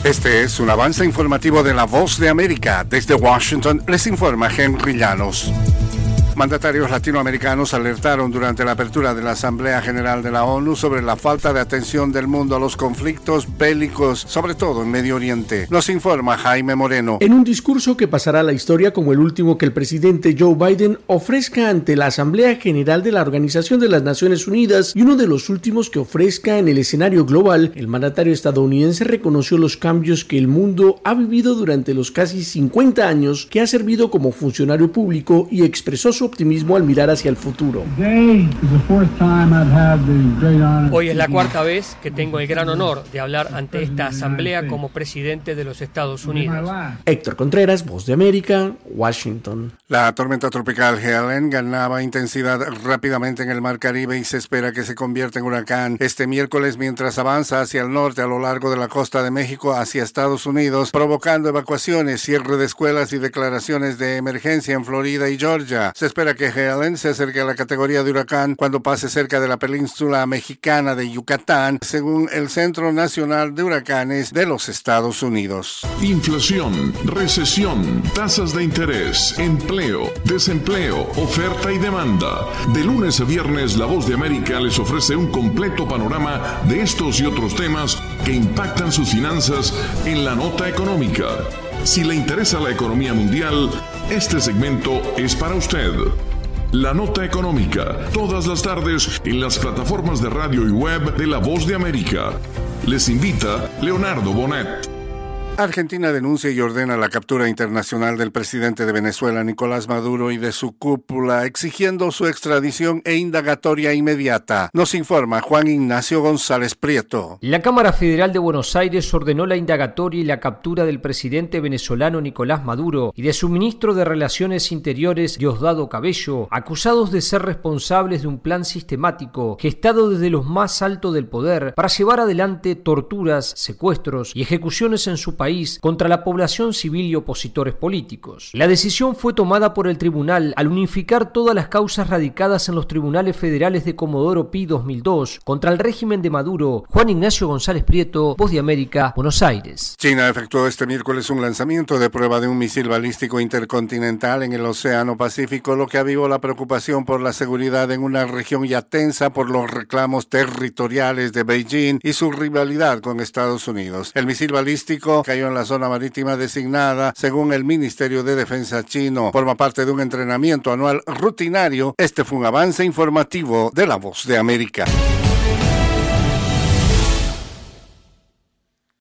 Este es un avance informativo de La Voz de América. Desde Washington les informa Henry Llanos. Mandatarios latinoamericanos alertaron durante la apertura de la Asamblea General de la ONU sobre la falta de atención del mundo a los conflictos bélicos, sobre todo en Medio Oriente. Nos informa Jaime Moreno. En un discurso que pasará a la historia como el último que el presidente Joe Biden ofrezca ante la Asamblea General de la Organización de las Naciones Unidas y uno de los últimos que ofrezca en el escenario global, el mandatario estadounidense reconoció los cambios que el mundo ha vivido durante los casi 50 años que ha servido como funcionario público y expresó su optimismo al mirar hacia el futuro. Hoy es la cuarta vez que tengo el gran honor de hablar ante esta asamblea como presidente de los Estados Unidos. Héctor Contreras, Voz de América, Washington. La tormenta tropical Helen ganaba intensidad rápidamente en el Mar Caribe y se espera que se convierta en huracán este miércoles mientras avanza hacia el norte a lo largo de la costa de México hacia Estados Unidos, provocando evacuaciones, cierre de escuelas y declaraciones de emergencia en Florida y Georgia. Se espera que Helen se acerque a la categoría de huracán cuando pase cerca de la península mexicana de Yucatán, según el Centro Nacional de Huracanes de los Estados Unidos. Inflación, recesión, tasas de interés, empleo, desempleo, oferta y demanda. De lunes a viernes, La Voz de América les ofrece un completo panorama de estos y otros temas que impactan sus finanzas en la nota económica. Si le interesa la economía mundial, este segmento es para usted. La Nota Económica, todas las tardes en las plataformas de radio y web de La Voz de América. Les invita Leonardo Bonet. Argentina denuncia y ordena la captura internacional del presidente de Venezuela, Nicolás Maduro, y de su cúpula, exigiendo su extradición e indagatoria inmediata. Nos informa Juan Ignacio González Prieto. La Cámara Federal de Buenos Aires ordenó la indagatoria y la captura del presidente venezolano Nicolás Maduro y de su ministro de Relaciones Interiores, Diosdado Cabello, acusados de ser responsables de un plan sistemático gestado desde los más altos del poder para llevar adelante torturas, secuestros y ejecuciones en su país contra la población civil y opositores políticos. La decisión fue tomada por el tribunal al unificar todas las causas radicadas en los tribunales federales de Comodoro Pi 2002 contra el régimen de Maduro. Juan Ignacio González Prieto, Voz de América, Buenos Aires. China efectuó este miércoles un lanzamiento de prueba de un misil balístico intercontinental en el Océano Pacífico, lo que avivó la preocupación por la seguridad en una región ya tensa por los reclamos territoriales de Beijing y su rivalidad con Estados Unidos. El misil balístico cayó en la zona marítima designada, según el Ministerio de Defensa chino. Forma parte de un entrenamiento anual rutinario. Este fue un avance informativo de La Voz de América.